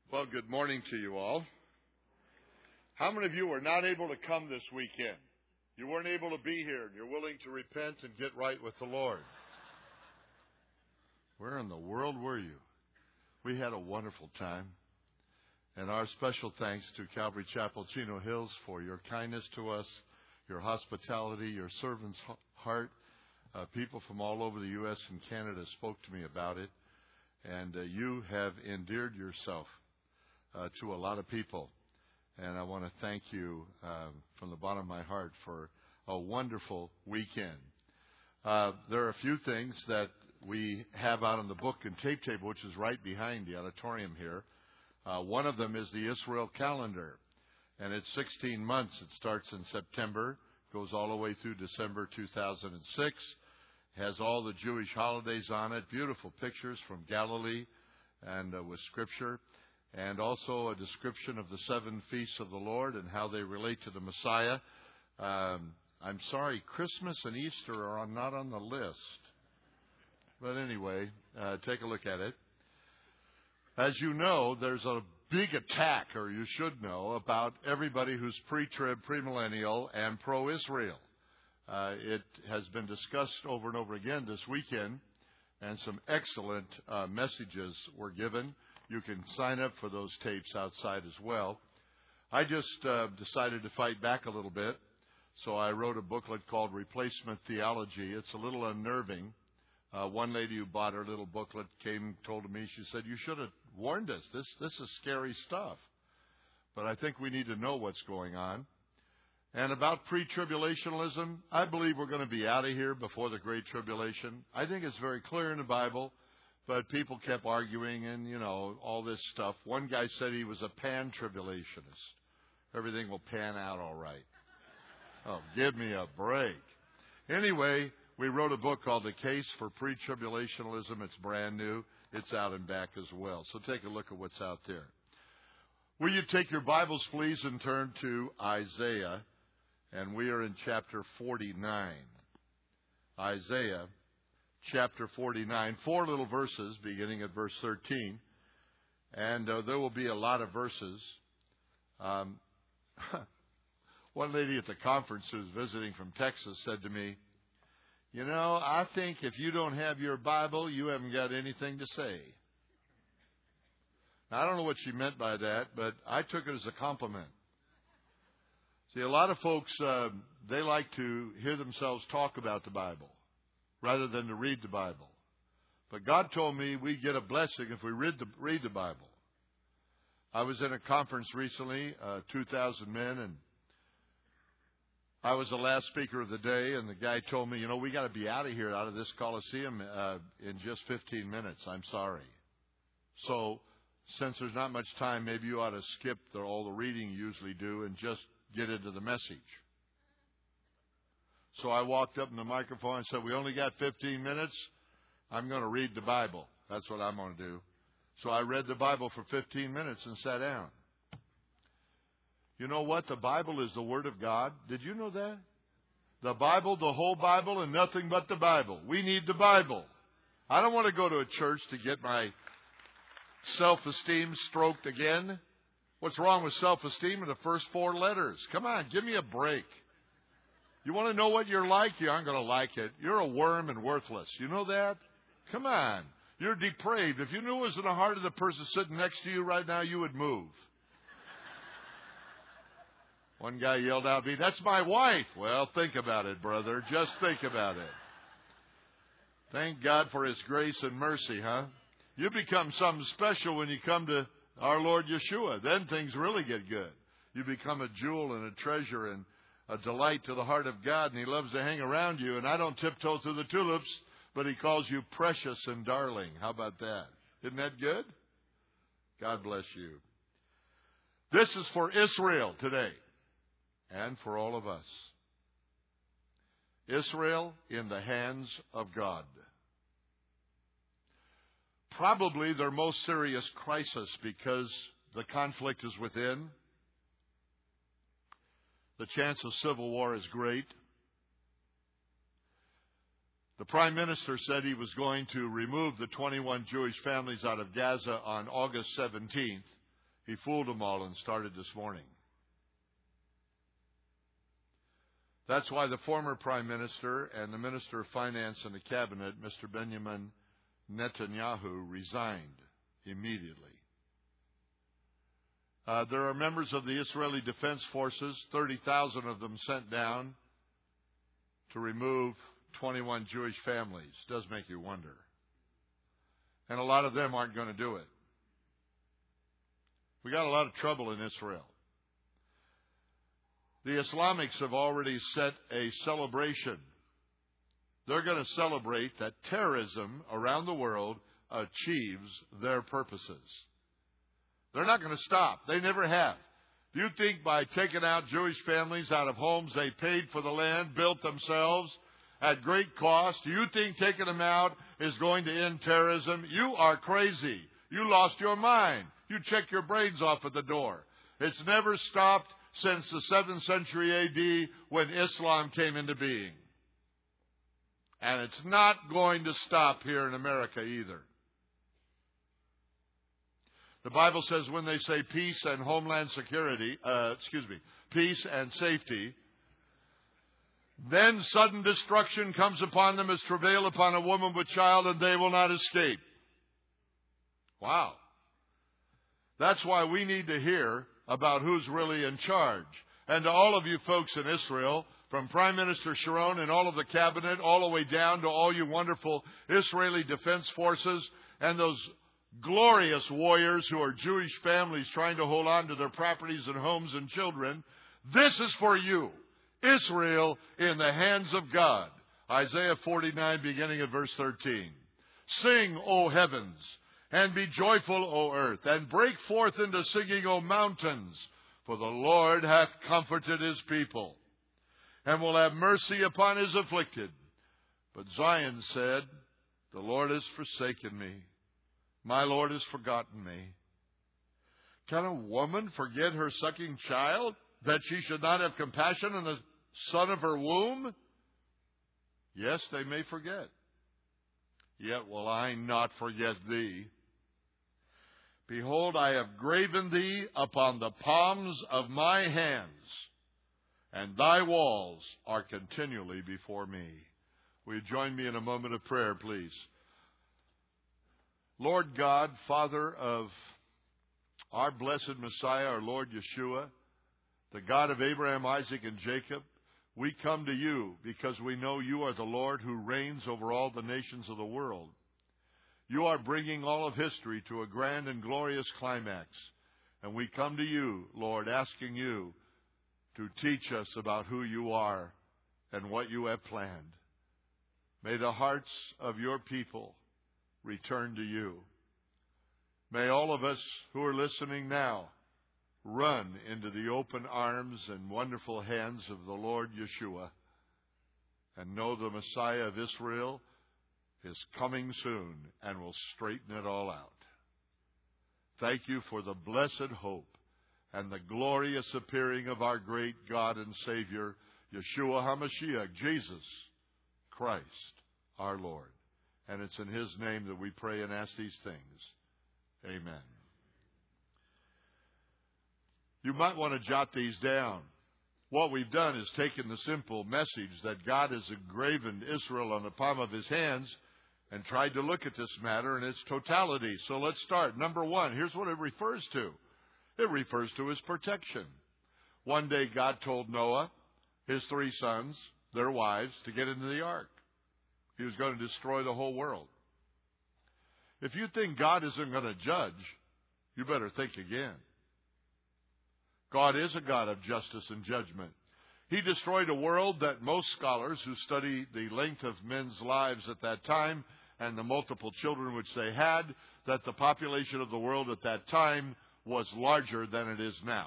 Well, good morning to you all. How many of you were not able to come this weekend? You weren't able to be here, and you're willing to repent and get right with the Lord. Where in the world were you? We had a wonderful time. And our special thanks to Calvary Chapel, Chino Hills, for your kindness to us, your hospitality, your servant's heart. People from all over the U.S. and Canada spoke to me about it. And you have endeared yourself to a lot of people. And I want to thank you from the bottom of my heart for a wonderful weekend. There are a few things that we have out on the book and tape table, which is right behind the auditorium here. One of them is the Israel calendar, and it's 16 months. It starts in September, goes all the way through December 2006, has all the Jewish holidays on it, beautiful pictures from Galilee and with Scripture, and also a description of the 7 feasts of the Lord and how they relate to the Messiah. I'm sorry, Christmas and Easter are not on the list. But anyway, take a look at it. As you know, there's a big attack, or you should know, about everybody who's pre-trib, premillennial, and pro-Israel. It has been discussed over and over again this weekend, and some excellent messages were given. You can sign up for those tapes outside as well. I just decided to fight back a little bit, so I wrote a booklet called Replacement Theology. It's a little unnerving. One lady who bought her little booklet told me, she said, "You should have warned us. This is scary stuff." But I think we need to know what's going on. And about pre-tribulationalism, I believe we're going to be out of here before the Great Tribulation. I think it's very clear in the Bible, but people kept arguing and, all this stuff. One guy said he was a pan-tribulationist. Everything will pan out all right. Oh, give me a break. Anyway, we wrote a book called The Case for Pre-Tribulationalism. It's brand new. It's out and back as well. So take a look at what's out there. Will you take your Bibles, please, and turn to Isaiah? And we are in chapter 49. Isaiah chapter 49. 4 little verses beginning at verse 13. And there will be a lot of verses. One lady at the conference who was visiting from Texas said to me, I think if you don't have your Bible, you haven't got anything to say. Now, I don't know what she meant by that, but I took it as a compliment. See, a lot of folks, they like to hear themselves talk about the Bible rather than to read the Bible. But God told me we get a blessing if we read the Bible. I was in a conference recently, 2,000 men, and I was the last speaker of the day, and the guy told me, we got to be out of this Coliseum in just 15 minutes. I'm sorry. So, since there's not much time, maybe you ought to skip all the reading you usually do and just get into the message. So I walked up in the microphone and said, we only got 15 minutes. I'm going to read the Bible. That's what I'm going to do. So I read the Bible for 15 minutes and sat down. You know what? The Bible is the Word of God. Did you know that? The Bible, the whole Bible, and nothing but the Bible. We need the Bible. I don't want to go to a church to get my self-esteem stroked again. What's wrong with self-esteem in the first 4 letters? Come on, give me a break. You want to know what you're like? You aren't going to like it. You're a worm and worthless. You know that? Come on. You're depraved. If you knew it was in the heart of the person sitting next to you right now, you would move. One guy yelled out at me, "That's my wife." Well, think about it, brother. Just think about it. Thank God for His grace and mercy, huh? You become something special when you come to our Lord Yeshua. Then things really get good. You become a jewel and a treasure and a delight to the heart of God, and He loves to hang around you. And I don't tiptoe through the tulips, but He calls you precious and darling. How about that? Isn't that good? God bless you. This is for Israel today and for all of us. Israel in the hands of God. Probably their most serious crisis because the conflict is within. The chance of civil war is great. The Prime Minister said he was going to remove the 21 Jewish families out of Gaza on August 17th. He fooled them all and started this morning. That's why the former Prime Minister and the Minister of Finance in the Cabinet, Mr. Benjamin Netanyahu, resigned immediately. There are members of the Israeli Defense Forces, 30,000 of them sent down to remove 21 Jewish families. Does make you wonder. And a lot of them aren't going to do it. We got a lot of trouble in Israel. The Islamics have already set a celebration. They're going to celebrate that terrorism around the world achieves their purposes. They're not going to stop. They never have. Do you think by taking out Jewish families out of homes they paid for the land, built themselves at great cost, do you think taking them out is going to end terrorism? You are crazy. You lost your mind. You check your brains off at the door. It's never stopped since the 7th century A.D. when Islam came into being. And it's not going to stop here in America either. The Bible says when they say peace and homeland security, peace and safety, then sudden destruction comes upon them as travail upon a woman with child, and they will not escape. Wow. That's why we need to hear about who's really in charge. And to all of you folks in Israel, from Prime Minister Sharon and all of the cabinet, all the way down to all you wonderful Israeli Defense Forces and those glorious warriors who are Jewish families trying to hold on to their properties and homes and children, this is for you. Israel in the hands of God. Isaiah 49, beginning at verse 13. Sing, O heavens, and be joyful, O earth, and break forth into singing, O mountains, for the Lord hath comforted his people, and will have mercy upon his afflicted. But Zion said, the Lord has forsaken me. My Lord has forgotten me. Can a woman forget her sucking child, that she should not have compassion on the son of her womb? Yes, they may forget. Yet will I not forget thee. Behold, I have graven thee upon the palms of my hands, and thy walls are continually before me. Will you join me in a moment of prayer, please? Lord God, Father of our blessed Messiah, our Lord Yeshua, the God of Abraham, Isaac, and Jacob, we come to you because we know you are the Lord who reigns over all the nations of the world. You are bringing all of history to a grand and glorious climax. And we come to you, Lord, asking you to teach us about who you are and what you have planned. May the hearts of your people return to you. May all of us who are listening now run into the open arms and wonderful hands of the Lord Yeshua and know the Messiah of Israel is coming soon and will straighten it all out. Thank you for the blessed hope and the glorious appearing of our great God and Savior, Yeshua HaMashiach, Jesus Christ, our Lord. And it's in his name that we pray and ask these things. Amen. You might want to jot these down. What we've done is taken the simple message that God has engraven Israel on the palm of his hands and tried to look at this matter in its totality. So let's start. Number one, here's what it refers to. It refers to his protection. One day God told Noah, his 3 sons, their wives, to get into the ark. He was going to destroy the whole world. If you think God isn't going to judge, you better think again. God is a God of justice and judgment. He destroyed a world that most scholars who study the length of men's lives at that time and the multiple children which they had, that the population of the world at that time was larger than it is now.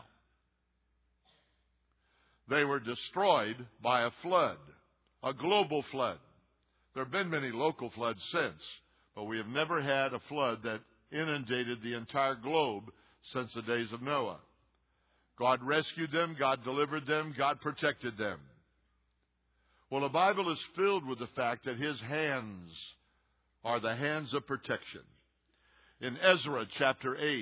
They were destroyed by a flood, a global flood. There have been many local floods since, but we have never had a flood that inundated the entire globe since the days of Noah. God rescued them, God delivered them, God protected them. Well, the Bible is filled with the fact that his hands are the hands of protection. In Ezra chapter 8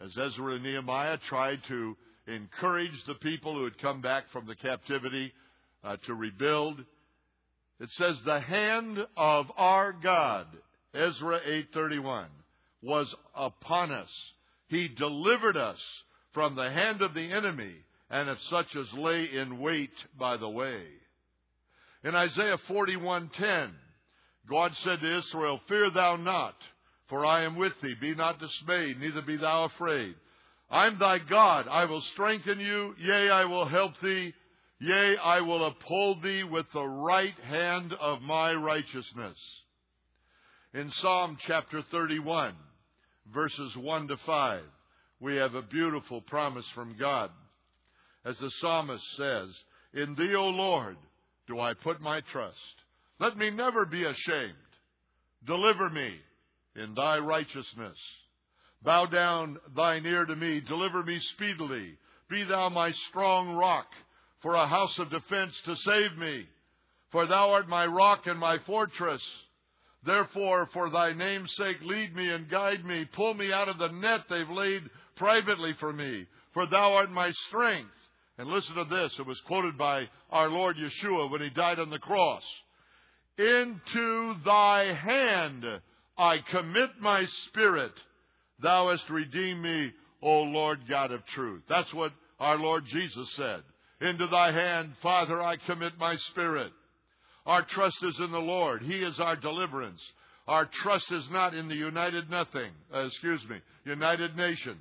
as Ezra and Nehemiah tried to encourage the people who had come back from the captivity to rebuild. It says, the hand of our God, Ezra 8:31, was upon us. He delivered us from the hand of the enemy and of such as lay in wait by the way. In Isaiah 41:10, God said to Israel, fear thou not, for I am with thee. Be not dismayed, neither be thou afraid. I am thy God. I will strengthen you. Yea, I will help thee. Yea, I will uphold thee with the right hand of my righteousness. In Psalm chapter 31, verses 1 to 5, we have a beautiful promise from God. As the psalmist says, in thee, O Lord, do I put my trust. Let me never be ashamed. Deliver me in thy righteousness. Bow down thine ear to me. Deliver me speedily. Be thou my strong rock, for a house of defense to save me. For thou art my rock and my fortress. Therefore, for thy name's sake, lead me and guide me. Pull me out of the net they've laid privately for me. For thou art my strength. And listen to this. It was quoted by our Lord Yeshua when he died on the cross. Into thy hand I commit my spirit. Thou hast redeemed me, O Lord God of truth. That's what our Lord Jesus said. Into thy hand, Father, I commit my spirit. Our trust is in the Lord. He is our deliverance. Our trust is not in the United Nations.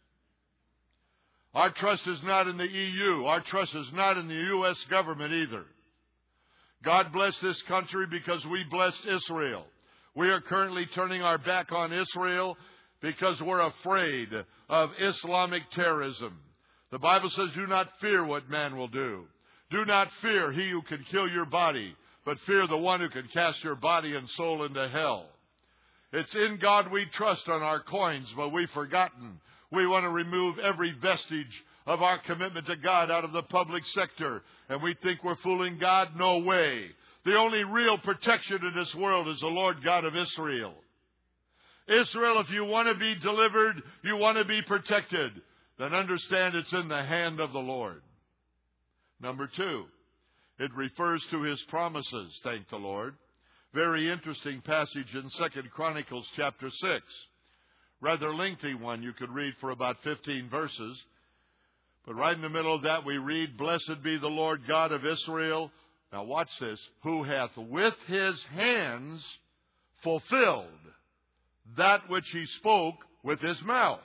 Our trust is not in the EU. Our trust is not in the U.S. government either. God bless this country because we blessed Israel. We are currently turning our back on Israel because we're afraid of Islamic terrorism. The Bible says, do not fear what man will do. Do not fear he who can kill your body, but fear the one who can cast your body and soul into hell. It's in God we trust on our coins, but we've forgotten. We want to remove every vestige of our commitment to God out of the public sector, and we think we're fooling God? No way. The only real protection in this world is the Lord God of Israel. Israel, if you want to be delivered, you want to be protected, then understand it's in the hand of the Lord. Number 2, it refers to his promises, thank the Lord. Very interesting passage in 2 Chronicles chapter 6. Rather lengthy one. You could read for about 15 verses. But right in the middle of that we read, blessed be the Lord God of Israel. Now watch this. Who hath with his hands fulfilled that which he spoke with his mouth.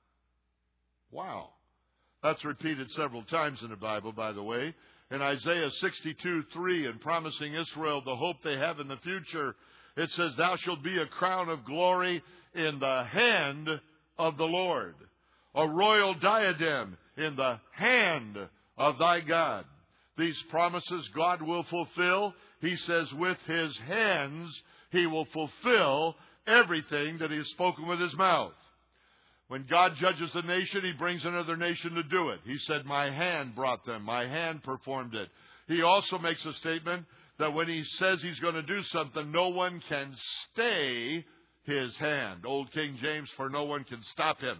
Wow. That's repeated several times in the Bible, by the way. In Isaiah 62:3, in promising Israel the hope they have in the future, it says, thou shalt be a crown of glory in the hand of the Lord, a royal diadem in the hand of thy God. These promises God will fulfill. He says with his hands he will fulfill everything that he has spoken with his mouth. When God judges a nation, he brings another nation to do it. He said, my hand brought them. My hand performed it. He also makes a statement that when he says he's going to do something, no one can stay his hand. Old King James, for no one can stop him.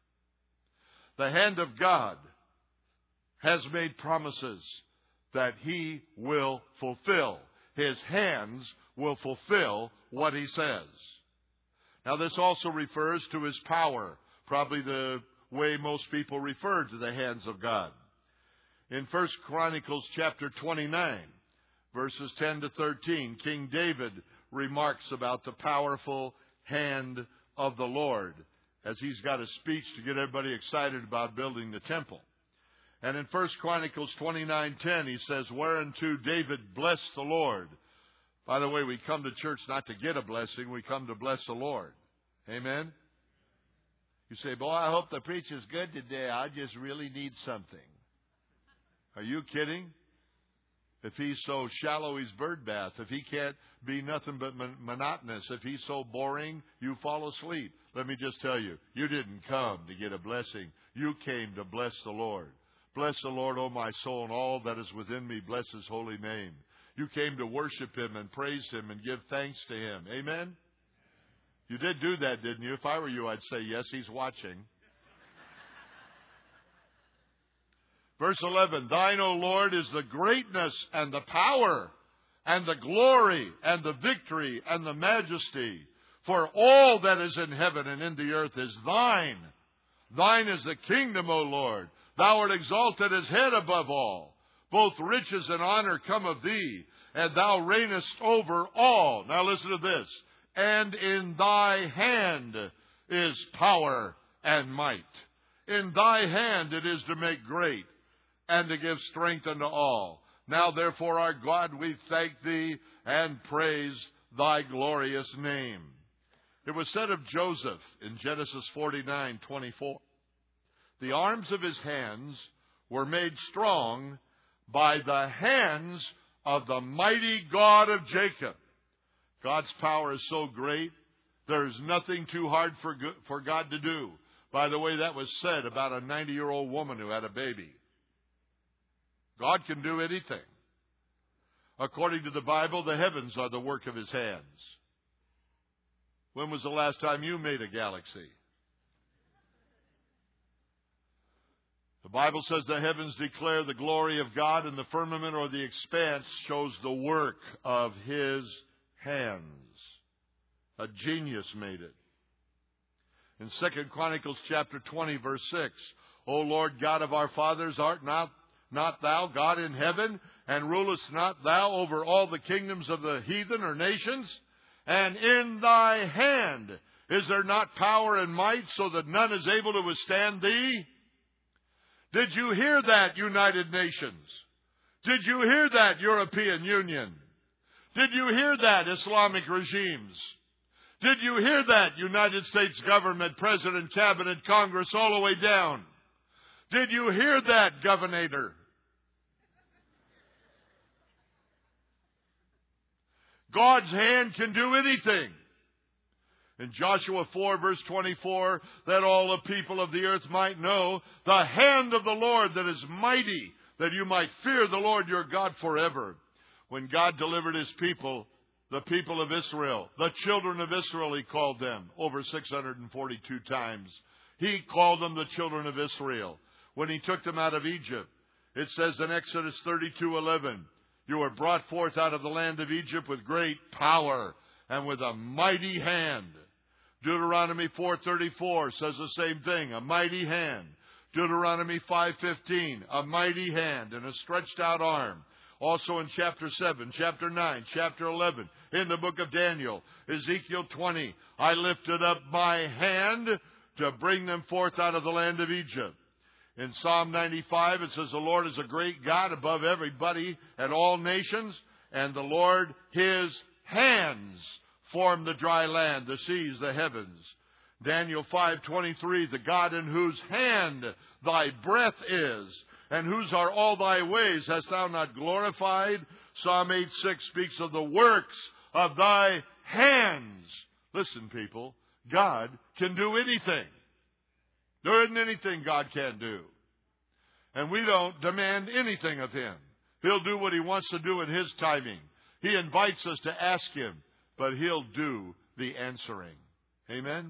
The hand of God has made promises that he will fulfill. His hands will fulfill what he says. Now this also refers to his power, probably the way most people refer to the hands of God. In 1 Chronicles chapter 29, verses 10 to 13, King David remarks about the powerful hand of the Lord as he's got a speech to get everybody excited about building the temple. And in 1 Chronicles 29:10, he says, whereunto David blessed the Lord. By the way, we come to church not to get a blessing, we come to bless the Lord. Amen? You say, boy, I hope the preacher's good today. I just really need something. Are you kidding? If he's so shallow, he's bird bath. If he can't be nothing but monotonous. If he's so boring, you fall asleep. Let me just tell you, you didn't come to get a blessing. You came to bless the Lord. Bless the Lord, O my soul, and all that is within me. Bless his holy name. You came to worship him and praise him and give thanks to him. Amen? You did do that, didn't you? If I were you, I'd say, yes, he's watching. Verse 11, Thine, O Lord, is the greatness and the power and the glory and the victory and the majesty. For all that is in heaven and in the earth is Thine. Thine is the kingdom, O Lord. Thou art exalted as head above all. Both riches and honor come of Thee, and Thou reignest over all. Now listen to this. And in Thy hand is power and might. In Thy hand it is to make great and to give strength unto all. Now therefore, our God, we thank Thee and praise Thy glorious name. It was said of Joseph in Genesis 49:24, the arms of his hands were made strong by the hands of the mighty God of Jacob. God's power is so great, there's nothing too hard for God to do. By the way, that was said about a 90-year-old woman who had a baby. God can do anything. According to the Bible, the heavens are the work of His hands. When was the last time you made a galaxy? The Bible says the heavens declare the glory of God, and the firmament or the expanse shows the work of His hands. A genius made it. In 2 Chronicles chapter 20, verse 6, O Lord God of our fathers, art not Thou God in heaven, and rulest not Thou over all the kingdoms of the heathen or nations? And in Thy hand is there not power and might, so that none is able to withstand Thee? Did you hear that, United Nations? Did you hear that, European Union? Did you hear that, Islamic regimes? Did you hear that, United States government, President, Cabinet, Congress, all the way down? Did you hear that, Governor? God's hand can do anything. In Joshua 4, verse 24, that all the people of the earth might know the hand of the Lord that is mighty, that you might fear the Lord your God forever. When God delivered His people, the people of Israel, the children of Israel, He called them over 642 times. He called them the children of Israel. When He took them out of Egypt, it says in Exodus 32:11, you were brought forth out of the land of Egypt with great power and with a mighty hand. Deuteronomy 4:34 says the same thing, a mighty hand. Deuteronomy 5:15, a mighty hand and a stretched out arm. Also in chapter 7, chapter 9, chapter 11, in the book of Daniel, Ezekiel 20, I lifted up my hand to bring them forth out of the land of Egypt. In Psalm 95, it says, the Lord is a great God above everybody and all nations, and the Lord, His hands formed the dry land, the seas, the heavens. Daniel 5:23, the God in whose hand Thy breath is, and whose are all Thy ways, hast Thou not glorified? Psalm 8:6 speaks of the works of Thy hands. Listen, people, God can do anything. There isn't anything God can't do. And we don't demand anything of Him. He'll do what He wants to do in His timing. He invites us to ask Him, but He'll do the answering. Amen?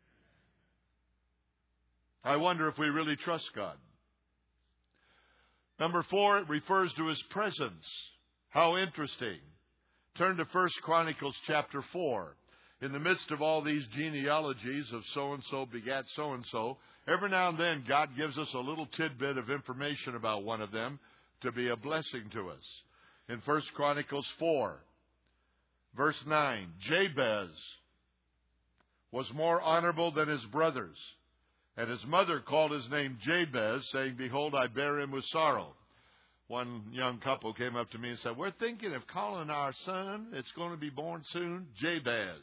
I wonder if we really trust God. Number 4, it refers to His presence. How interesting. Turn to 1 Chronicles chapter 4. In the midst of all these genealogies of so-and-so begat so-and-so, every now and then God gives us a little tidbit of information about one of them to be a blessing to us. In 1 Chronicles 4, verse 9, Jabez was more honorable than his brothers, and his mother called his name Jabez, saying, behold, I bear him with sorrow. One young couple came up to me and said, we're thinking of calling our son, it's going to be born soon, Jabez.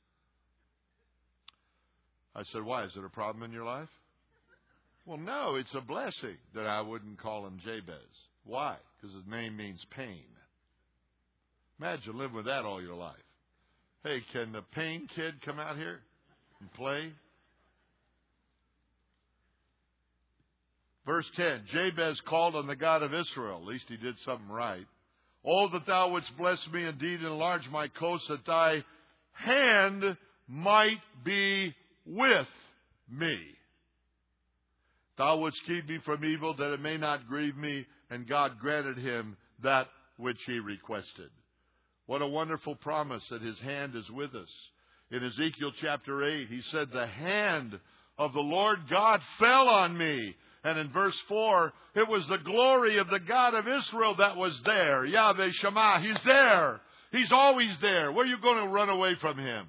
I said, why? Is it a problem in your life? Well, no, it's a blessing that I wouldn't call him Jabez. Why? Because his name means pain. Imagine living with that all your life. Hey, can the pain kid come out here and play? Verse 10, Jabez called on the God of Israel. At least he did something right. Oh, that thou wouldst bless me indeed, enlarge my coast, that thy hand might be with me. Thou wouldst keep me from evil, that it may not grieve me. And God granted him that which he requested. What a wonderful promise that his hand is with us. In Ezekiel chapter 8, he said, the hand of the Lord God fell on me. And in verse 4, it was the glory of the God of Israel that was there. Yahweh Shammah, he's there. He's always there. Where are you going to run away from him?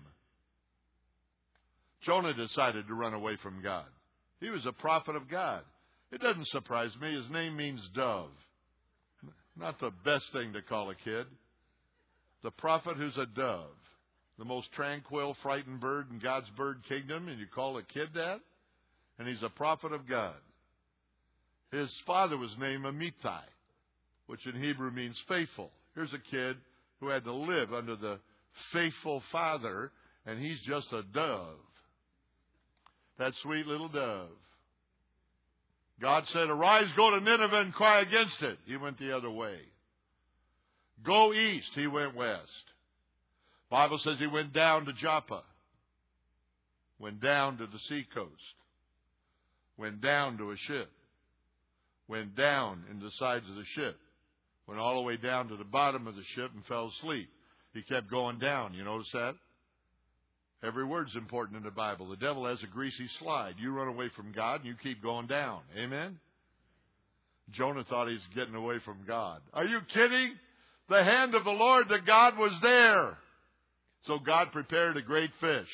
Jonah decided to run away from God. He was a prophet of God. It doesn't surprise me. His name means dove. Not the best thing to call a kid. The prophet who's a dove. The most tranquil, frightened bird in God's bird kingdom, and you call a kid that? And he's a prophet of God. His father was named Amittai, which in Hebrew means faithful. Here's a kid who had to live under the faithful father, and he's just a dove. That sweet little dove. God said, arise, go to Nineveh and cry against it. He went the other way. Go east. He went west. Bible says he went down to Joppa. Went down to the seacoast. Went down to a ship. Went down in the sides of the ship. Went all the way down to the bottom of the ship and fell asleep. He kept going down. You notice that? Every word's important in the Bible. The devil has a greasy slide. You run away from God and you keep going down. Amen? Jonah thought he's getting away from God. Are you kidding? The hand of the Lord, the God, was there. So God prepared a great fish.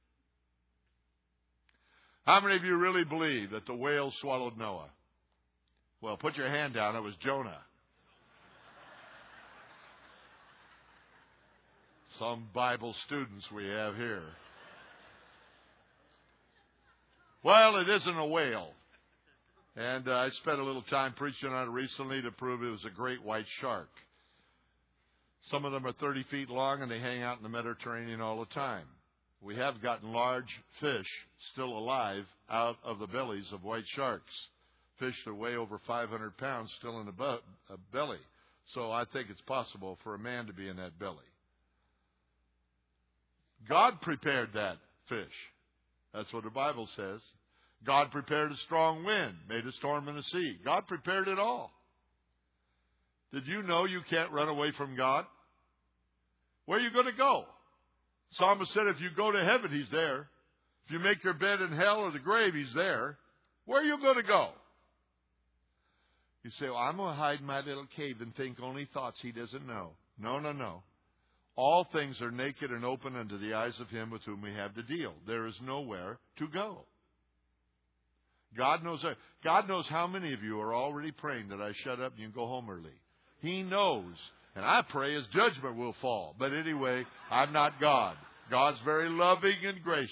How many of you really believe that the whale swallowed Noah? Well, put your hand down. It was Jonah. Some Bible students we have here. Well, it isn't a whale. And I spent a little time preaching on it recently to prove it was a great white shark. Some of them are 30 feet long and they hang out in the Mediterranean all the time. We have gotten large fish still alive out of the bellies of white sharks. Fish that weigh over 500 pounds still in the belly. So I think it's possible for a man to be in that belly. God prepared that fish. That's what the Bible says. God prepared a strong wind, made a storm in the sea. God prepared it all. Did you know you can't run away from God? Where are you going to go? Psalmist said if you go to heaven, he's there. If you make your bed in hell or the grave, he's there. Where are you going to go? You say, well, I'm going to hide in my little cave and think only thoughts he doesn't know. No, no, no. All things are naked and open unto the eyes of him with whom we have to deal. There is nowhere to go. God knows how many of you are already praying that I shut up and you go home early. He knows. And I pray his judgment will fall. But anyway, I'm not God. God's very loving and gracious.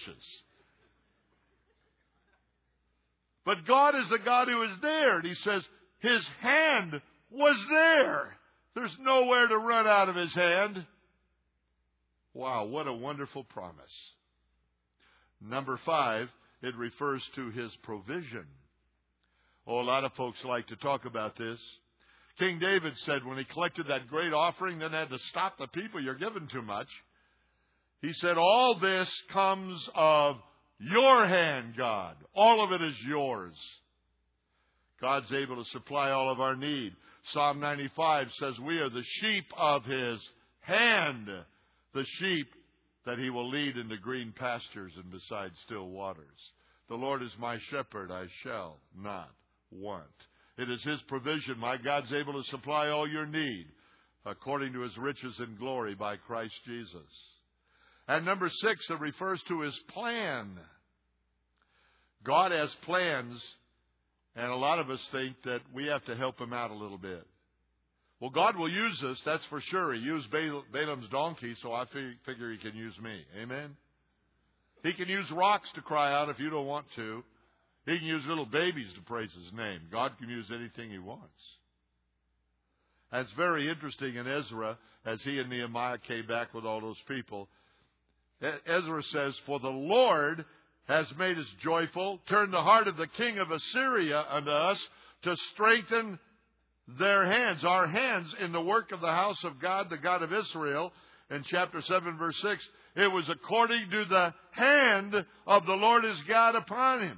But God is the God who is there. And he says his hand was there. There's nowhere to run out of his hand. Wow, what a wonderful promise. Number 5, it refers to his provision. Oh, a lot of folks like to talk about this. King David said when he collected that great offering, then had to stop the people, you're giving too much. He said, all this comes of your hand, God. All of it is yours. God's able to supply all of our need. Psalm 95 says we are the sheep of his hand. The sheep that he will lead into green pastures and beside still waters. The Lord is my shepherd, I shall not want. It is his provision. My God's able to supply all your need according to his riches and glory by Christ Jesus. And number 6, it refers to his plan. God has plans, and a lot of us think that we have to help him out a little bit. Well, God will use us, that's for sure. He used Balaam's donkey, so I figure he can use me. Amen? He can use rocks to cry out if you don't want to. He can use little babies to praise his name. God can use anything he wants. And it's very interesting in Ezra, as he and Nehemiah came back with all those people. Ezra says, for the Lord has made us joyful, turned the heart of the king of Assyria unto us to strengthen their hands, our hands in the work of the house of God, the God of Israel. In chapter 7, verse 6, it was according to the hand of the Lord his God upon him.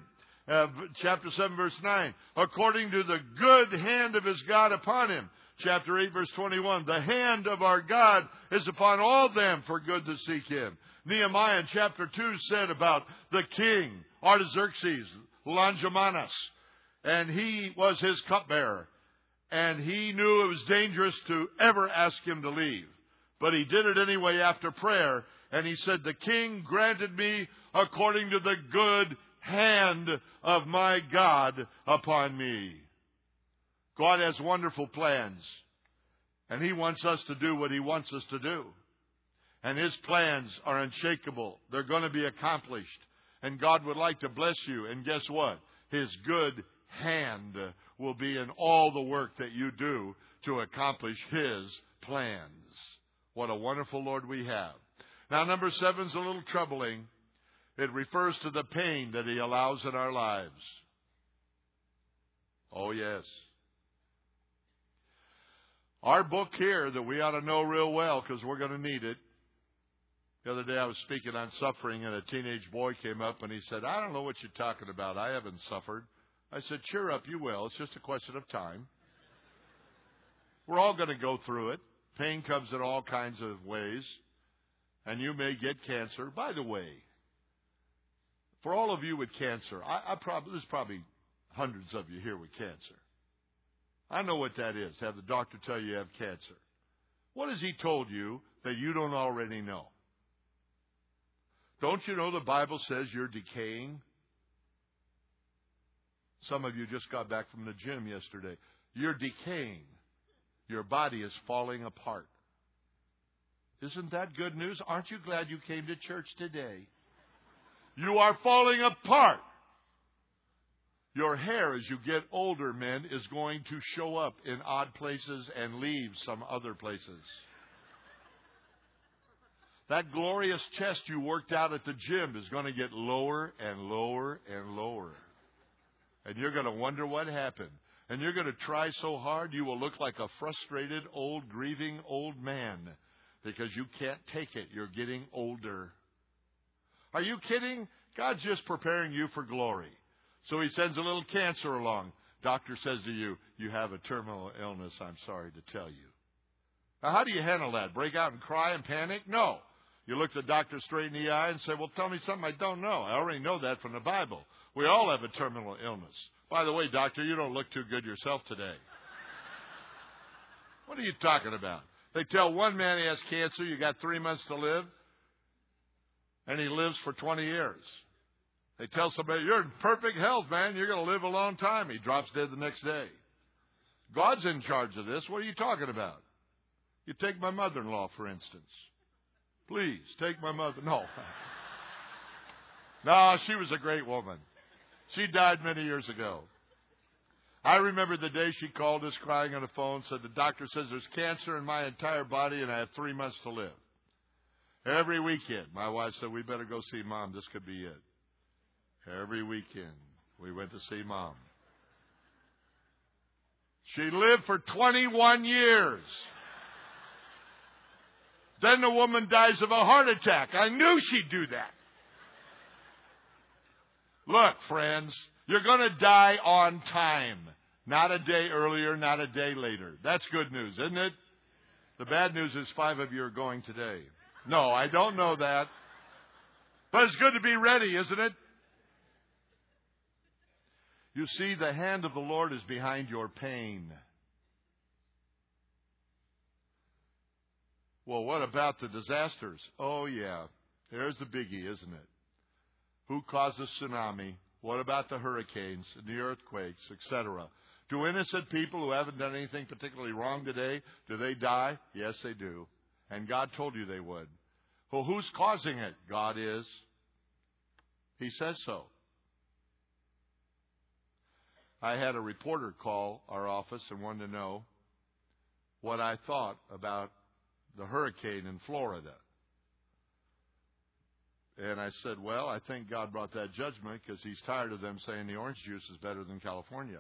Chapter 7, verse 9. According to the good hand of his God upon him. Chapter 8, verse 21. The hand of our God is upon all them for good to seek him. Nehemiah in chapter 2 said about the king, Artaxerxes, Longimanus, and he was his cupbearer. And he knew it was dangerous to ever ask him to leave. But he did it anyway after prayer. And he said, the king granted me according to the good hand of my God upon me. God has wonderful plans. And he wants us to do what he wants us to do. And his plans are unshakable. They're going to be accomplished. And God would like to bless you. And guess what? His good hand will be in all the work that you do to accomplish his plans. What a wonderful Lord we have. Now, number 7 is a little troubling. It refers to the pain that he allows in our lives. Oh, yes. Our book here that we ought to know real well because we're going to need it. The other day I was speaking on suffering and a teenage boy came up and he said, I don't know what you're talking about. I haven't suffered. I said, cheer up, you will. It's just a question of time. We're all going to go through it. Pain comes in all kinds of ways. And you may get cancer. By the way, for all of you with cancer, there's probably hundreds of you here with cancer. I know what that is, to have the doctor tell you have cancer. What has he told you that you don't already know? Don't you know the Bible says you're decaying? Some of you just got back from the gym yesterday. You're decaying. Your body is falling apart. Isn't that good news? Aren't you glad you came to church today? You are falling apart. Your hair, as you get older, men, is going to show up in odd places and leave some other places. That glorious chest you worked out at the gym is going to get lower and lower and lower. And you're going to wonder what happened. And you're going to try so hard you will look like a frustrated, old, grieving old man because you can't take it. You're getting older. Are you kidding? God's just preparing you for glory. So he sends a little cancer along. Doctor says to you, you have a terminal illness, I'm sorry to tell you. Now, how do you handle that? Break out and cry and panic? No. You look the doctor straight in the eye and say, well, tell me something I don't know. I already know that from the Bible. We all have a terminal illness. By the way, doctor, you don't look too good yourself today. What are you talking about? They tell one man he has cancer, you got 3 months to live, and he lives for 20 years. They tell somebody, you're in perfect health, man. You're going to live a long time. He drops dead the next day. God's in charge of this. What are you talking about? You take my mother-in-law, for instance. Please, take my mother. No. No, she was a great woman. She died many years ago. I remember the day she called us crying on the phone, said the doctor says there's cancer in my entire body and I have 3 months to live. Every weekend, my wife said, we better go see Mom. This could be it. Every weekend, we went to see Mom. She lived for 21 years. Then the woman dies of a heart attack. I knew she'd do that. Look, friends, you're going to die on time. Not a day earlier, not a day later. That's good news, isn't it? The bad news is 5 of you are going today. No, I don't know that. But it's good to be ready, isn't it? You see, the hand of the Lord is behind your pain. Well, what about the disasters? Oh, yeah. There's the biggie, isn't it? Who causes tsunami? What about the hurricanes and the earthquakes, etc.? Do innocent people who haven't done anything particularly wrong today, do they die? Yes, they do. And God told you they would. Well, who's causing it? God is. He says so. I had a reporter call our office and wanted to know what I thought about the hurricane in Florida. And I said, well, I think God brought that judgment because he's tired of them saying the orange juice is better than California.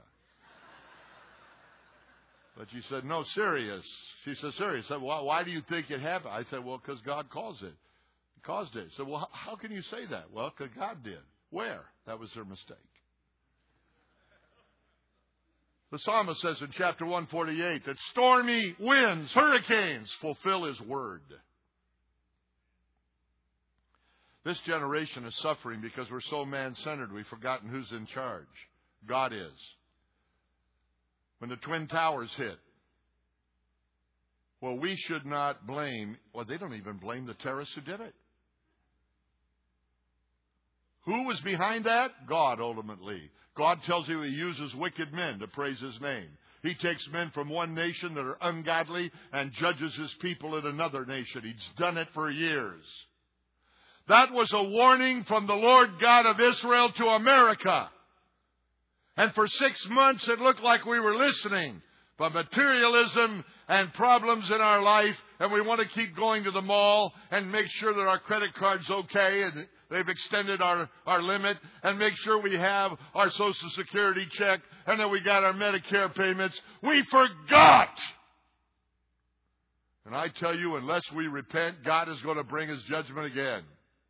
But she said, no, serious. She said, serious. I said, well, why do you think it happened? I said, well, because God caused it. He caused it. I said, well, how can you say that? Well, because God did. Where? That was her mistake. The psalmist says in chapter 148 that stormy winds, hurricanes, fulfill His word. This generation is suffering because we're so man-centered we've forgotten who's in charge. God is. When the Twin Towers hit, well, we should not blame, well, they don't even blame the terrorists who did it. Who was behind that? God, ultimately. God tells you He uses wicked men to praise His name. He takes men from one nation that are ungodly and judges His people in another nation. He's done it for years. That was a warning from the Lord God of Israel to America. And for 6 months it looked like we were listening. But materialism and problems in our life, and we want to keep going to the mall and make sure that our credit card's okay and they've extended our limit, and make sure we have our Social Security check and that we got our Medicare payments. We forgot. And I tell you, unless we repent, God is going to bring His judgment again.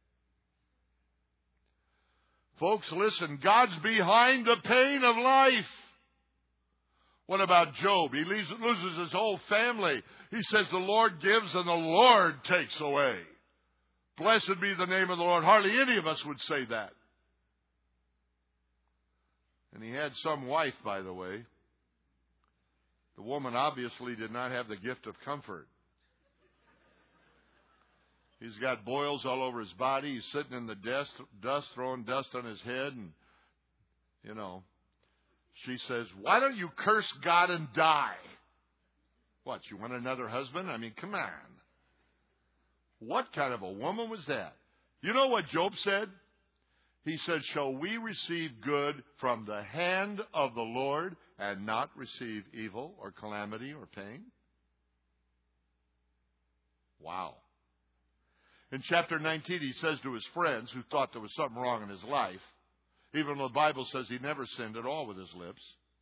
Folks, listen, God's behind the pain of life. What about Job? He loses his whole family. He says the Lord gives and the Lord takes away. Blessed be the name of the Lord. Hardly any of us would say that. And he had some wife, by the way. The woman obviously did not have the gift of comfort. He's got boils all over his body. He's sitting in the dust, throwing dust on his head. And, you know, she says, why don't you curse God and die? What, you want another husband? I mean, come on. What kind of a woman was that? You know what Job said? He said, shall we receive good from the hand of the Lord and not receive evil or calamity or pain? Wow. In chapter 19, he says to his friends who thought there was something wrong in his life, even though the Bible says he never sinned at all with his lips.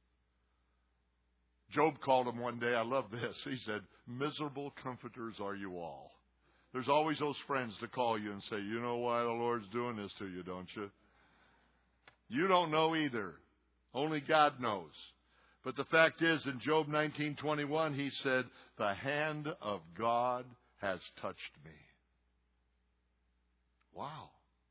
Job called him one day, I love this. He said, miserable comforters are you all. There's always those friends to call you and say, you know why the Lord's doing this to you, don't you? You don't know either. Only God knows. But the fact is, in Job 19:21, he said, the hand of God has touched me. Wow.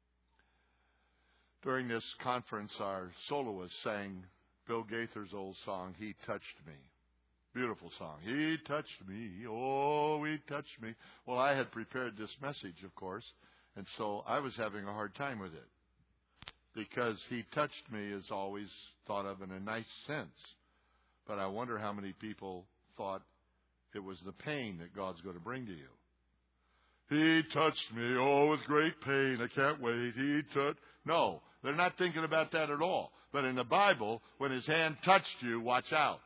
During this conference, our soloist sang Bill Gaither's old song, He Touched Me. Beautiful song. He touched me. Oh, He touched me. Well, I had prepared this message, of course, and so I was having a hard time with it. Because He touched me is always thought of in a nice sense. But I wonder how many people thought it was the pain that God's going to bring to you. He touched me, oh, with great pain. I can't wait. No, they're not thinking about that at all. But in the Bible, when His hand touched you, watch out.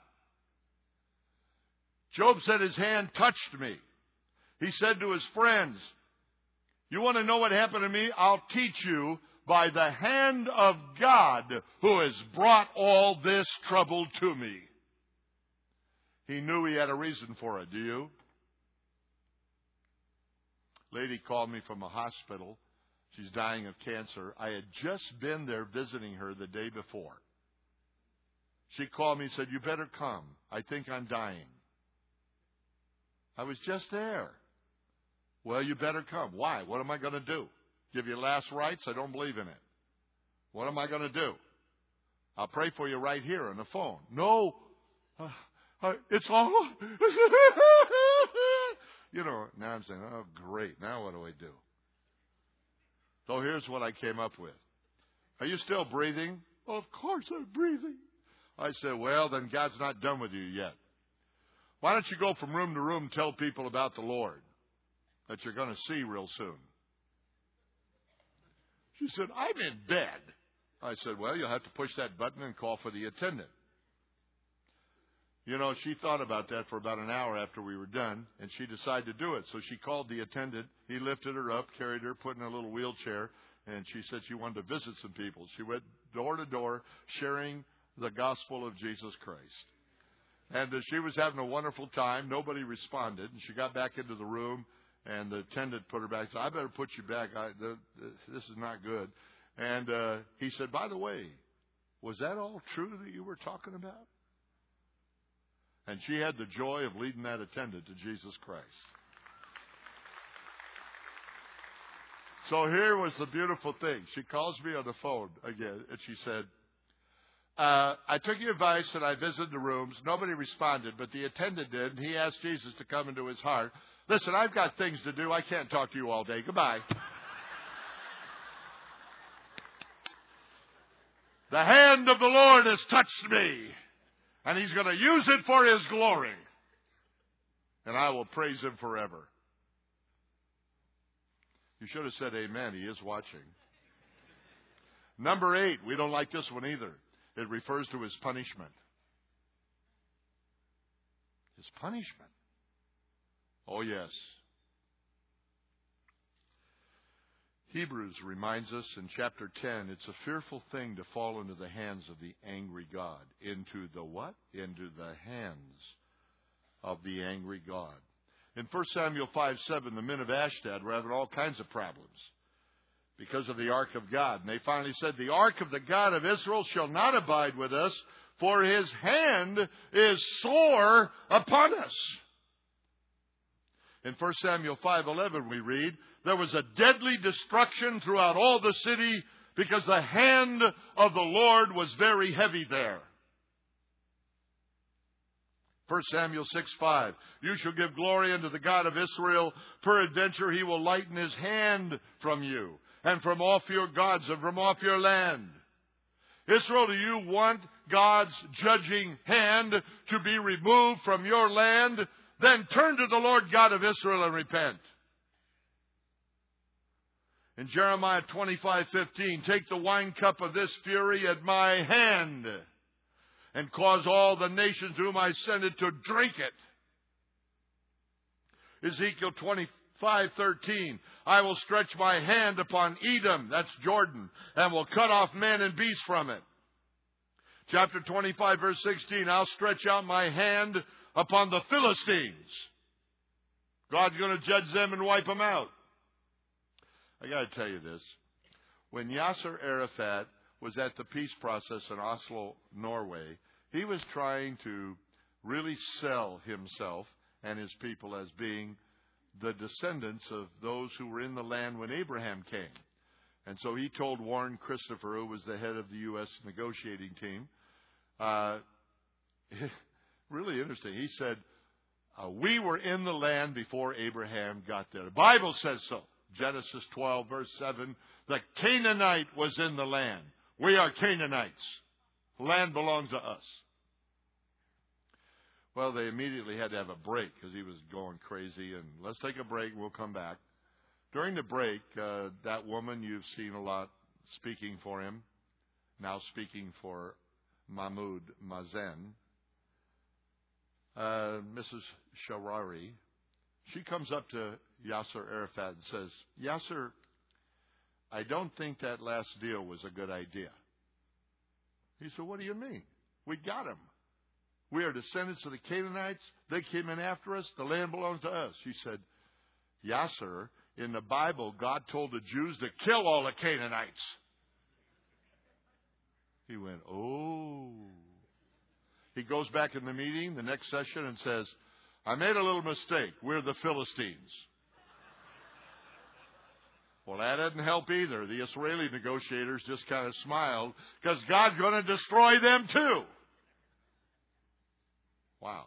Job said his hand touched me. He said to his friends, you want to know what happened to me? I'll teach you by the hand of God who has brought all this trouble to me. He knew he had a reason for it. Do you? Lady called me from a hospital. She's dying of cancer. I had just been there visiting her the day before. She called me and said, you better come. I think I'm dying. I was just there. Well, you better come. Why? What am I going to do? Give you last rites? I don't believe in it. What am I going to do? I'll pray for you right here on the phone. No. It's all... You know, now I'm saying, oh, great. Now what do I do? So here's what I came up with. Are you still breathing? Well, of course I'm breathing. I said, well, then God's not done with you yet. Why don't you go from room to room and tell people about the Lord that you're going to see real soon? She said, I'm in bed. I said, well, you'll have to push that button and call for the attendant. You know, she thought about that for about an hour after we were done, and she decided to do it. So she called the attendant. He lifted her up, carried her, put in a little wheelchair, and she said she wanted to visit some people. She went door to door sharing the gospel of Jesus Christ. And she was having a wonderful time. Nobody responded. And she got back into the room, and the attendant put her back. Said, I better put you back. This is not good. And he said, by the way, was that all true that you were talking about? And she had the joy of leading that attendant to Jesus Christ. So here was the beautiful thing. She calls me on the phone again, and she said, I took your advice and I visited the rooms. Nobody responded, but the attendant did, and he asked Jesus to come into his heart. Listen, I've got things to do. I can't talk to you all day. Goodbye. The hand of the Lord has touched me, and He's going to use it for His glory. And I will praise Him forever. You should have said amen. He is watching. Number 8, we don't like this one either. It refers to His punishment. His punishment. Oh, yes. Hebrews reminds us in chapter 10, it's a fearful thing to fall into the hands of the angry God. Into the what? Into the hands of the angry God. In 1 Samuel 5:7, the men of Ashdod were having all kinds of problems because of the ark of God. And they finally said, the ark of the God of Israel shall not abide with us, for His hand is sore upon us. In 1 Samuel 5:11 we read, there was a deadly destruction throughout all the city because the hand of the Lord was very heavy there. 1 Samuel 6:5, you shall give glory unto the God of Israel. Peradventure He will lighten His hand from you, and from off your gods, and from off your land. Israel, do you want God's judging hand to be removed from your land? Then turn to the Lord God of Israel and repent. In Jeremiah 25:15, take the wine cup of this fury at my hand, and cause all the nations whom I send it to drink it. Ezekiel 25:13, I will stretch my hand upon Edom, that's Jordan, and will cut off man and beast from it. Chapter 25, verse 16, I'll stretch out my hand upon the Philistines. God's going to judge them and wipe them out. I got to tell you this. When Yasser Arafat was at the peace process in Oslo, Norway, he was trying to really sell himself and his people as being the descendants of those who were in the land when Abraham came. And so he told Warren Christopher, who was the head of the U.S. negotiating team, really interesting. He said, we were in the land before Abraham got there. The Bible says so. Genesis 12, verse 7, the Canaanite was in the land. We are Canaanites. The land belongs to us. Well, they immediately had to have a break because he was going crazy. And let's take a break. We'll come back. During the break, that woman you've seen a lot speaking for him, now speaking for Mahmoud Mazen, Mrs. Sharari, she comes up to Yasser Arafat and says, Yasser, I don't think that last deal was a good idea. He said, what do you mean? We got him. We are descendants of the Canaanites. They came in after us. The land belongs to us. She said, Yasser, in the Bible, God told the Jews to kill all the Canaanites. He went, oh. He goes back in the meeting, the next session, and says, I made a little mistake. We're the Philistines. Well, that didn't help either. The Israeli negotiators just kind of smiled because God's going to destroy them too. Wow.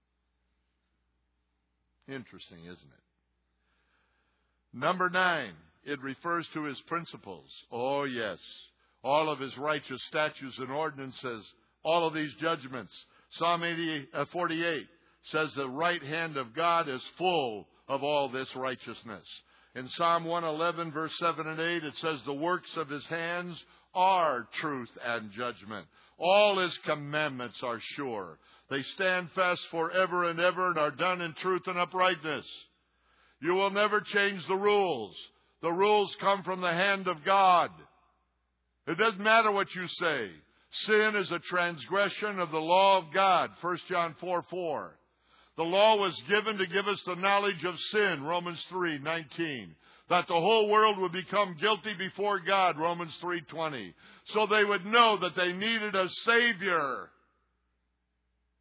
Interesting, isn't it? Number 9, it refers to His principles. Oh, yes. All of His righteous statutes and ordinances, all of these judgments. Psalm 48 says the right hand of God is full of all this righteousness. In Psalm 111, verse 7 and 8, it says the works of His hands are truth and judgment. All His commandments are sure. They stand fast forever and ever and are done in truth and uprightness. You will never change the rules. The rules come from the hand of God. It doesn't matter what you say. Sin is a transgression of the law of God. 1 John 4:4. The law was given to give us the knowledge of sin. Romans 3:19. That the whole world would become guilty before God. Romans 3:20. So they would know that they needed a Savior.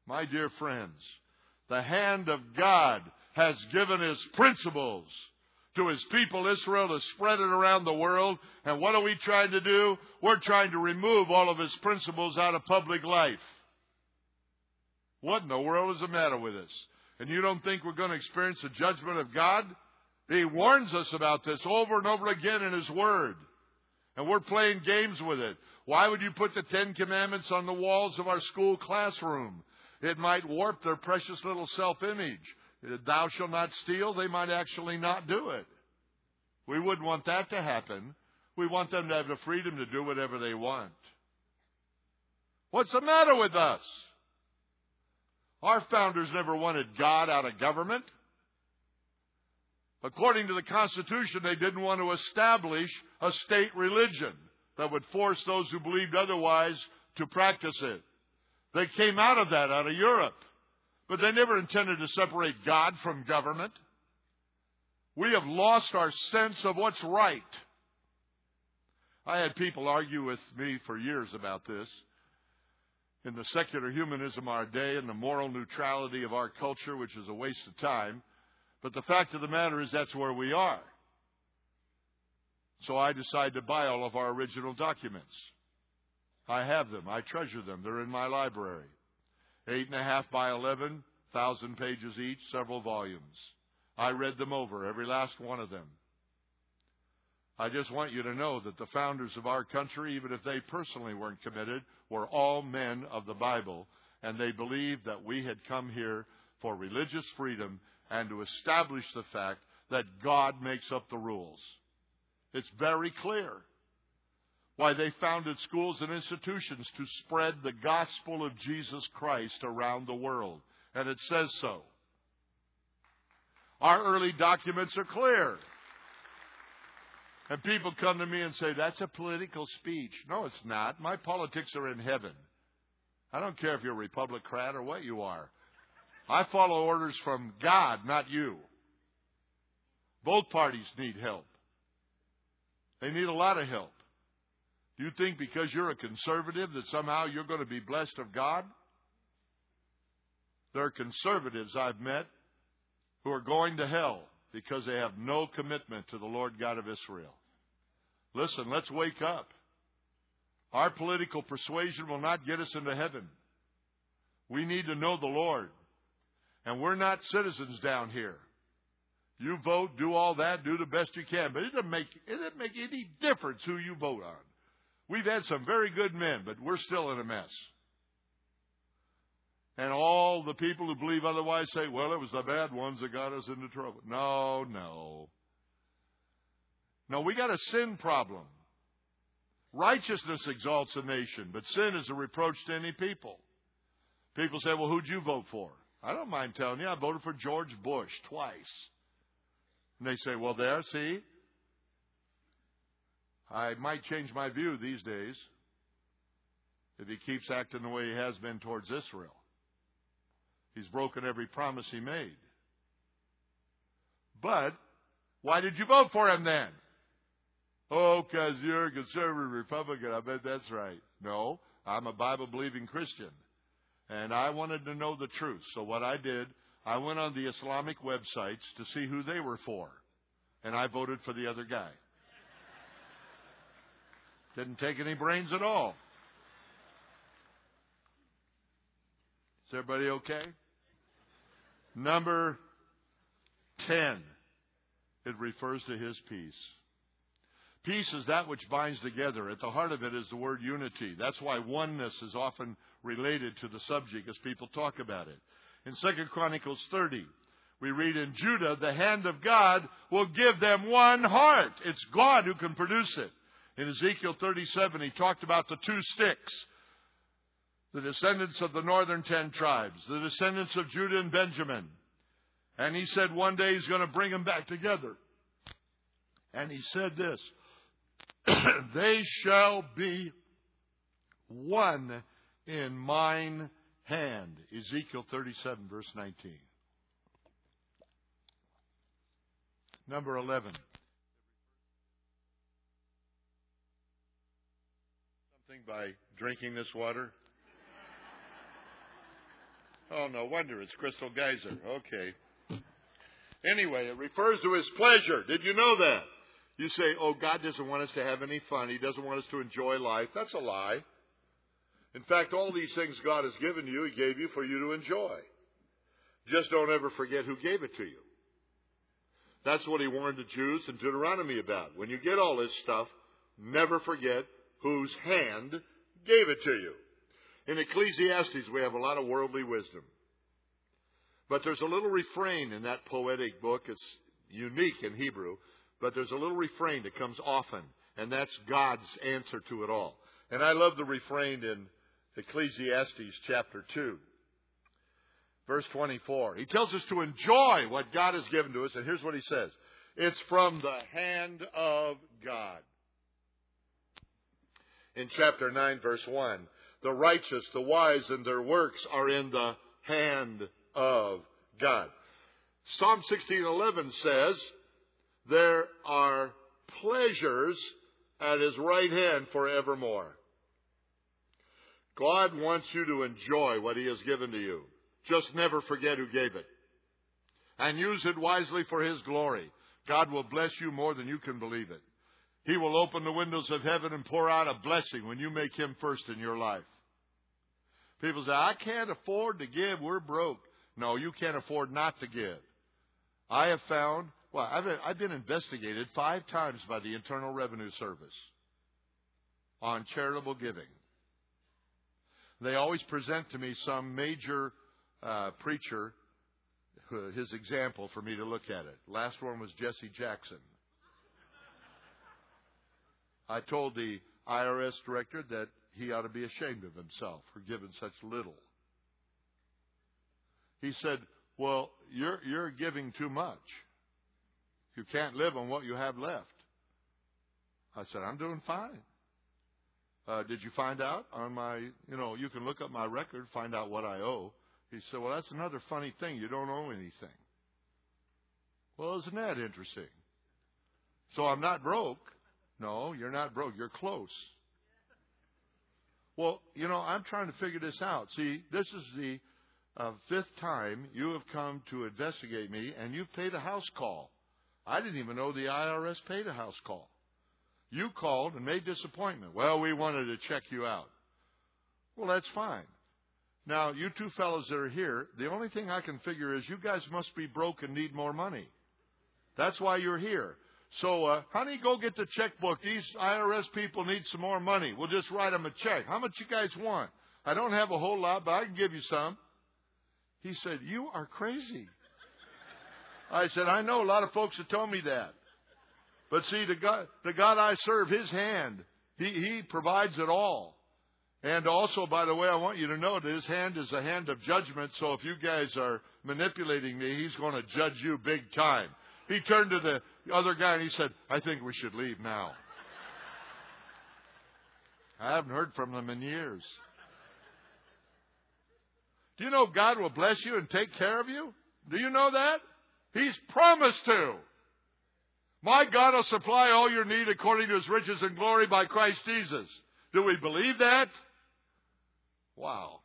My dear friends, the hand of God has given His principles to His people Israel to spread it around the world. And what are we trying to do? We're trying to remove all of His principles out of public life. What in the world is the matter with us? And you don't think we're going to experience the judgment of God? He warns us about this over and over again in His Word. And we're playing games with it. Why would you put the 10 Commandments on the walls of our school classroom? It might warp their precious little self-image. Thou shalt not steal. They might actually not do it. We wouldn't want that to happen. We want them to have the freedom to do whatever they want. What's the matter with us? Our founders never wanted God out of government. According to the Constitution, they didn't want to establish a state religion that would force those who believed otherwise to practice it. They came out of Europe. But they never intended to separate God from government. We have lost our sense of what's right. I had people argue with me for years about this. In the secular humanism of our day and the moral neutrality of our culture, which is a waste of time. But the fact of the matter is that's where we are. So I decided to buy all of our original documents. I have them. I treasure them. They're in my library. 8.5 by 11, 1,000 pages each, several volumes. I read them over, every last one of them. I just want you to know that the founders of our country, even if they personally weren't committed, were all men of the Bible, and they believed that we had come here for religious freedom and to establish the fact that God makes up the rules. It's very clear why they founded schools and institutions to spread the gospel of Jesus Christ around the world. And it says so. Our early documents are clear. And people come to me and say, that's a political speech. No, it's not. My politics are in heaven. I don't care if you're a Republican or what you are. I follow orders from God, not you. Both parties need help. They need a lot of help. Do you think because you're a conservative that somehow you're going to be blessed of God? There are conservatives I've met who are going to hell because they have no commitment to the Lord God of Israel. Listen, let's wake up. Our political persuasion will not get us into heaven. We need to know the Lord. And we're not citizens down here. You vote, do all that, do the best you can. But it doesn't make any difference who you vote on. We've had some very good men, but we're still in a mess. And all the people who believe otherwise say, well, it was the bad ones that got us into trouble. No. No, we got a sin problem. Righteousness exalts a nation, but sin is a reproach to any people. People say, well, who'd you vote for? I don't mind telling you, I voted for George Bush twice. And they say, well, there, see? I might change my view these days if he keeps acting the way he has been towards Israel. He's broken every promise he made. But why did you vote for him then? Oh, because you're a conservative Republican. I bet that's right. No, I'm a Bible-believing Christian. And I wanted to know the truth. So what I did, I went on the Islamic websites to see who they were for. And I voted for the other guy. Didn't take any brains at all. Is everybody okay? Number 10. It refers to His peace. Peace is that which binds together. At the heart of it is the word unity. That's why oneness is often related to the subject as people talk about it. In 2 Chronicles 30, we read, in Judah, the hand of God will give them one heart. It's God who can produce it. In Ezekiel 37, he talked about the 2 sticks. The descendants of the northern 10 tribes. The descendants of Judah and Benjamin. And he said one day he's going to bring them back together. And he said this. They shall be one in mine hand. Ezekiel 37, verse 19. Number 11. Something by drinking this water. Oh, no wonder. It's Crystal Geyser. Okay. Anyway, it refers to His pleasure. Did you know that? You say, oh, God doesn't want us to have any fun. He doesn't want us to enjoy life. That's a lie. In fact, all these things God has given you, He gave you for you to enjoy. Just don't ever forget who gave it to you. That's what He warned the Jews in Deuteronomy about. When you get all this stuff, never forget whose hand gave it to you. In Ecclesiastes, we have a lot of worldly wisdom. But there's a little refrain in that poetic book. It's unique in Hebrew. But there's a little refrain that comes often. And that's God's answer to it all. And I love the refrain in Ecclesiastes chapter 2. Verse 24. He tells us to enjoy what God has given to us. And here's what he says. It's from the hand of God. In chapter 9, verse 1. The righteous, the wise, and their works are in the hand of God. Psalm 16:11 says, there are pleasures at His right hand forevermore. God wants you to enjoy what He has given to you. Just never forget who gave it. And use it wisely for His glory. God will bless you more than you can believe it. He will open the windows of heaven and pour out a blessing when you make Him first in your life. People say, I can't afford to give. We're broke. No, you can't afford not to give. I have found, I've been investigated 5 times by the Internal Revenue Service on charitable giving. They always present to me some major preacher, his example for me to look at it. Last one was Jesse Jackson. I told the IRS director that he ought to be ashamed of himself for giving such little. He said, well, you're giving too much. You can't live on what you have left. I said, I'm doing fine. Did you find out on my, you can look up my record, find out what I owe. He said, well, that's another funny thing. You don't owe anything. Well, isn't that interesting? So I'm not broke. No, you're not broke. You're close. Well, I'm trying to figure this out. See, this is the 5th time you have come to investigate me, and you've paid a house call. I didn't even know the IRS paid a house call. You called and made this appointment. Well, we wanted to check you out. Well, that's fine. Now, you 2 fellows that are here, the only thing I can figure is you guys must be broke and need more money. That's why you're here. So, honey, go get the checkbook. These IRS people need some more money. We'll just write them a check. How much you guys want? I don't have a whole lot, but I can give you some. He said, you are crazy. I said, I know. A lot of folks have told me that. But see, the God I serve, His hand, He provides it all. And also, by the way, I want you to know that His hand is a hand of judgment. So if you guys are manipulating me, He's going to judge you big time. He turned to the other guy and he said, I think we should leave now. I haven't heard from them in years. Do you know God will bless you and take care of you? Do you know that? He's promised to. My God will supply all your need according to His riches and glory by Christ Jesus. Do we believe that? Wow.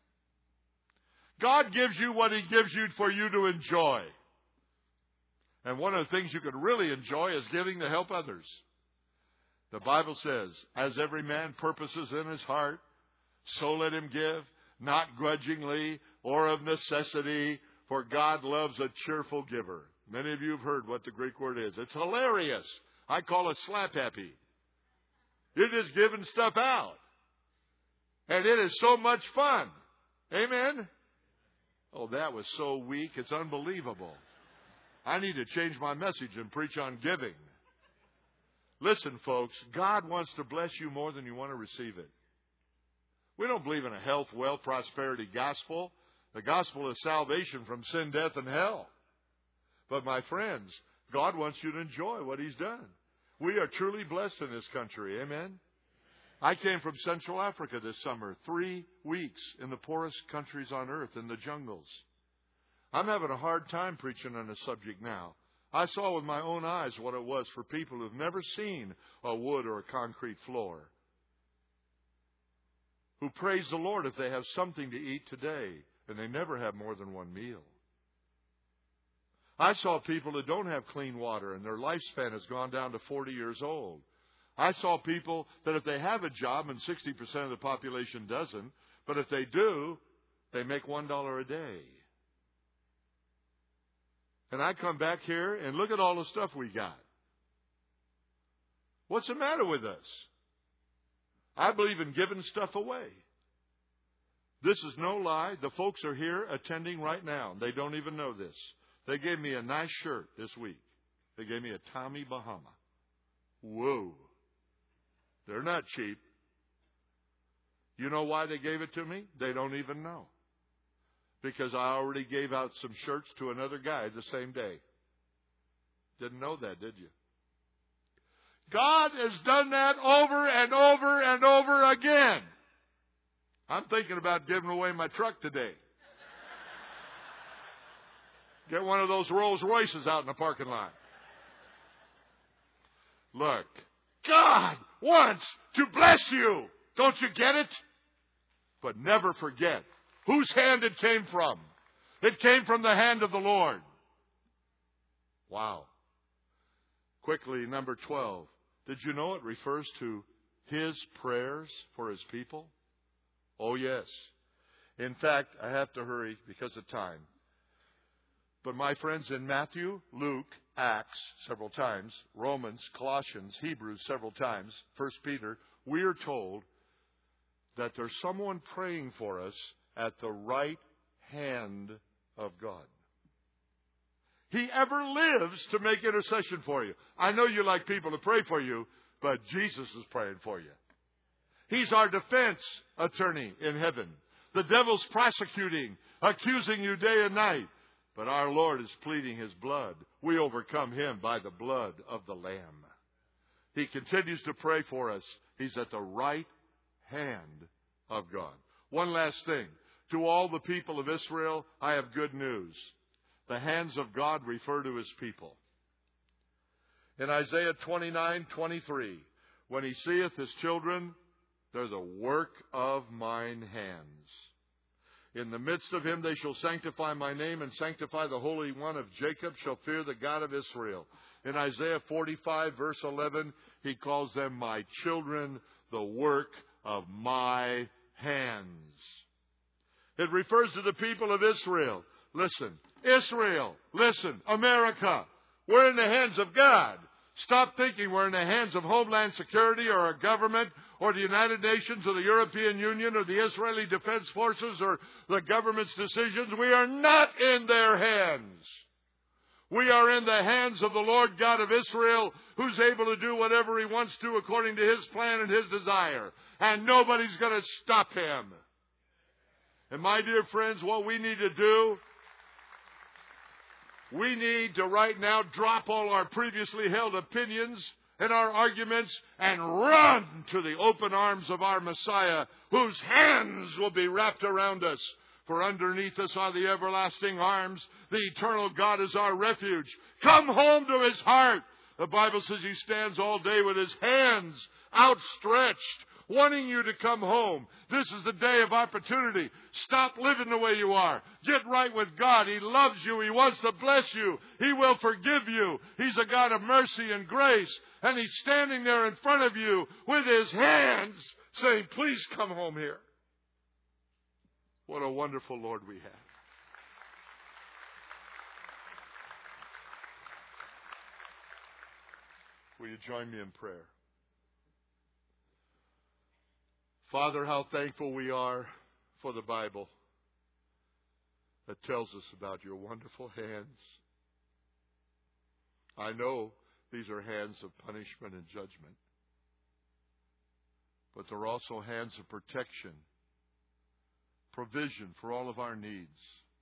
God gives you what He gives you for you to enjoy. And one of the things you could really enjoy is giving to help others. The Bible says, as every man purposes in his heart, so let him give, not grudgingly or of necessity, for God loves a cheerful giver. Many of you have heard what the Greek word is. It's hilarious. I call it slap happy. You're just giving stuff out. And it is so much fun. Amen? Oh, that was so weak. It's unbelievable. I need to change my message and preach on giving. Listen, folks, God wants to bless you more than you want to receive it. We don't believe in a health, wealth, prosperity gospel. The gospel is salvation from sin, death, and hell. But my friends, God wants you to enjoy what He's done. We are truly blessed in this country. Amen? I came from Central Africa this summer, 3 weeks in the poorest countries on earth, in the jungles. I'm having a hard time preaching on the subject now. I saw with my own eyes what it was for people who've never seen a wood or a concrete floor, who praise the Lord if they have something to eat today, and they never have more than one meal. I saw people that don't have clean water, and their lifespan has gone down to 40 years old. I saw people that if they have a job, and 60% of the population doesn't, but if they do, they make $1 a day. And I come back here and look at all the stuff we got. What's the matter with us? I believe in giving stuff away. This is no lie. The folks are here attending right now. They don't even know this. They gave me a nice shirt this week. They gave me a Tommy Bahama. Whoa. They're not cheap. You know why they gave it to me? They don't even know. Because I already gave out some shirts to another guy the same day. Didn't know that, did you? God has done that over and over and over again. I'm thinking about giving away my truck today. Get one of those Rolls Royces out in the parking lot. Look, God wants to bless you. Don't you get it? But never forget whose hand it came from. It came from the hand of the Lord. Wow. Quickly, number 12. Did you know it refers to His prayers for His people? Oh, yes. In fact, I have to hurry because of time. But my friends, in Matthew, Luke, Acts several times, Romans, Colossians, Hebrews several times, 1 Peter, we are told that there's someone praying for us at the right hand of God. He ever lives to make intercession for you. I know you like people to pray for you, but Jesus is praying for you. He's our defense attorney in heaven. The devil's prosecuting, accusing you day and night. But our Lord is pleading His blood. We overcome him by the blood of the Lamb. He continues to pray for us. He's at the right hand of God. One last thing. To all the people of Israel, I have good news. The hands of God refer to His people. In Isaiah 29:23, when He seeth His children, they're the work of mine hands. In the midst of him they shall sanctify my name, and sanctify the Holy One of Jacob, shall fear the God of Israel. In Isaiah 45, verse 11, He calls them my children, the work of my hands. It refers to the people of Israel. Listen, Israel, listen, America, we're in the hands of God. Stop thinking we're in the hands of Homeland Security or a government or the United Nations or the European Union or the Israeli Defense Forces or the government's decisions. We are not in their hands. We are in the hands of the Lord God of Israel, who's able to do whatever He wants to according to His plan and His desire. And nobody's going to stop Him. And my dear friends, what we need to do, we need to right now drop all our previously held opinions and our arguments and run to the open arms of our Messiah, whose hands will be wrapped around us. For underneath us are the everlasting arms. The eternal God is our refuge. Come home to His heart. The Bible says He stands all day with His hands outstretched, wanting you to come home. This is the day of opportunity. Stop living the way you are. Get right with God. He loves you. He wants to bless you. He will forgive you. He's a God of mercy and grace. And He's standing there in front of you with His hands saying, please come home here. What a wonderful Lord we have. Will you join me in prayer? Father, how thankful we are for the Bible that tells us about your wonderful hands. I know these are hands of punishment and judgment, but they're also hands of protection, provision for all of our needs.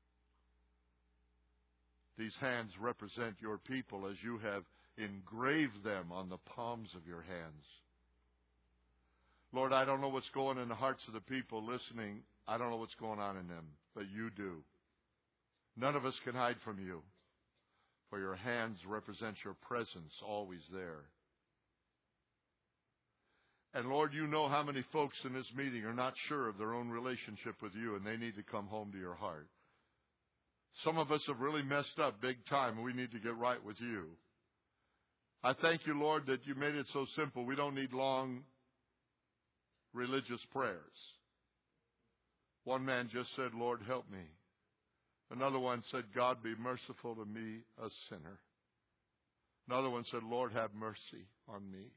These hands represent your people as you have engraved them on the palms of your hands. Lord, I don't know what's going on in the hearts of the people listening. I don't know what's going on in them, but you do. None of us can hide from you, for your hands represent your presence always there. And Lord, you know how many folks in this meeting are not sure of their own relationship with you, and they need to come home to your heart. Some of us have really messed up big time, and we need to get right with you. I thank you, Lord, that you made it so simple. We don't need long religious prayers. One man just said, Lord, help me. Another one said, God, be merciful to me, a sinner. Another one said, Lord, have mercy on me.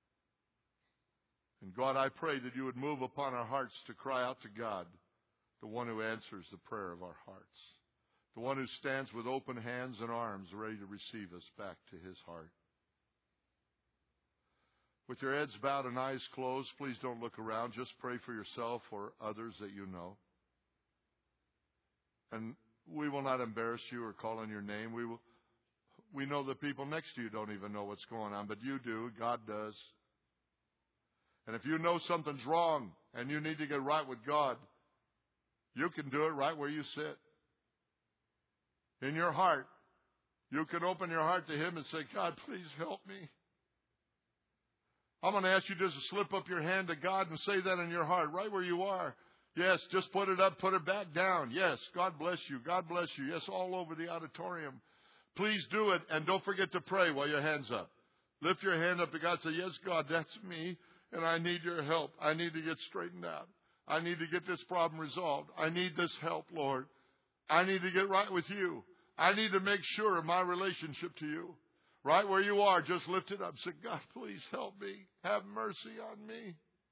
And God, I pray that you would move upon our hearts to cry out to God, the one who answers the prayer of our hearts, the one who stands with open hands and arms ready to receive us back to his heart. With your heads bowed and eyes closed, please don't look around. Just pray for yourself or others that you know. And we will not embarrass you or call on your name. We know the people next to you don't even know what's going on, but you do. God does. And if you know something's wrong and you need to get right with God, you can do it right where you sit. In your heart, you can open your heart to him and say, God, please help me. I'm going to ask you just to slip up your hand to God and say that in your heart, right where you are. Yes, just put it up, put it back down. Yes, God bless you. God bless you. Yes, all over the auditorium. Please do it, and don't forget to pray while your hand's up. Lift your hand up to God and say, yes, God, that's me, and I need your help. I need to get straightened out. I need to get this problem resolved. I need this help, Lord. I need to get right with you. I need to make sure of my relationship to you. Right where you are, just lift it up. Say, God, please help me. Have mercy on me.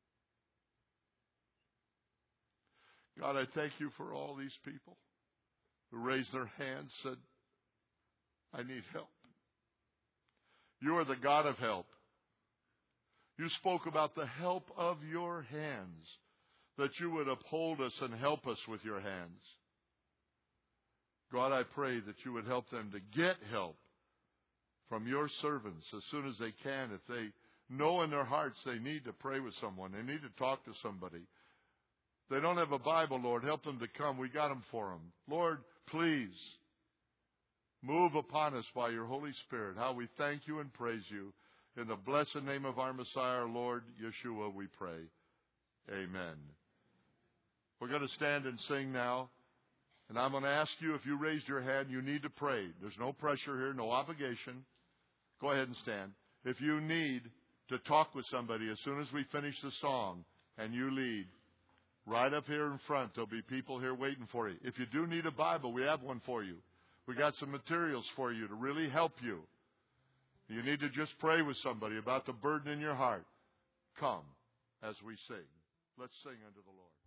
God, I thank you for all these people who raised their hands, said, I need help. You are the God of help. You spoke about the help of your hands, that you would uphold us and help us with your hands. God, I pray that you would help them to get help from your servants as soon as they can. If they know in their hearts they need to pray with someone, they need to talk to somebody. They don't have a Bible, Lord. Help them to come. We got them for them. Lord, please move upon us by your Holy Spirit. How we thank you and praise you. In the blessed name of our Messiah, our Lord Yeshua, we pray. Amen. We're going to stand and sing now. And I'm going to ask you, if you raised your hand, you need to pray. There's no pressure here, no obligation. Go ahead and stand. If you need to talk with somebody as soon as we finish the song and you lead, right up here in front, there'll be people here waiting for you. If you do need a Bible, we have one for you. We got some materials for you to really help you. You need to just pray with somebody about the burden in your heart. Come as we sing. Let's sing unto the Lord.